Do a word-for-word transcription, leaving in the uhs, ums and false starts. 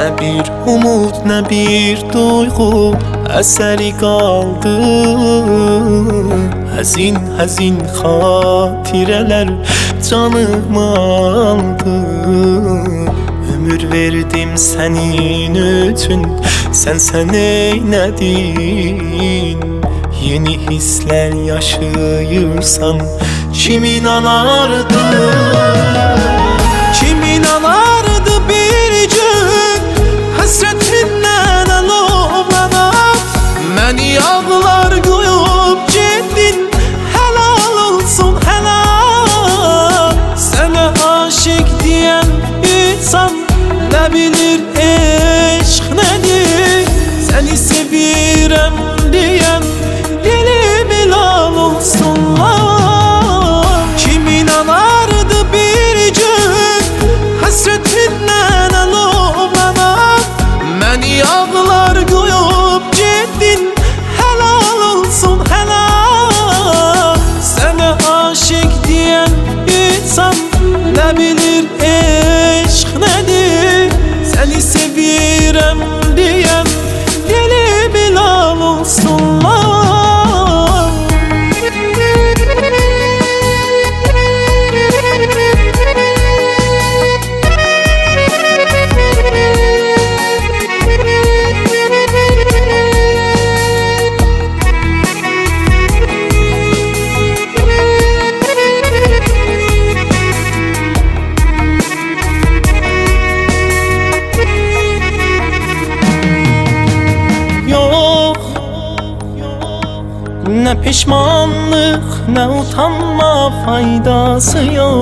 Nə bir umud, nə bir duyğu əsəri qaldı. Həzin, həzin xatirələr canımı aldı. Ömür verdim sənin üçün, sən sən eynədin. Yeni hisslər yaşayırsan kim inanardı? Kim inanardı bir gün həsrətindən alovlanab məni ağlar qoyub getdin. Helal olsun helal. Sənə aşık deyən insan nə bilir eşq nədir? Səni sevirəm deyən dilim ilal olsun. Kim inanardı bir gün həsrətindən alovlanab məni ağlar qoyub getdin. Helal olsun helal. Sənə aşık deyən insan nə bilir eşq nədir? Səni sevirəm deyən dilim ilal olsun. Nə pişmanlıq, nə utanma faydası yok.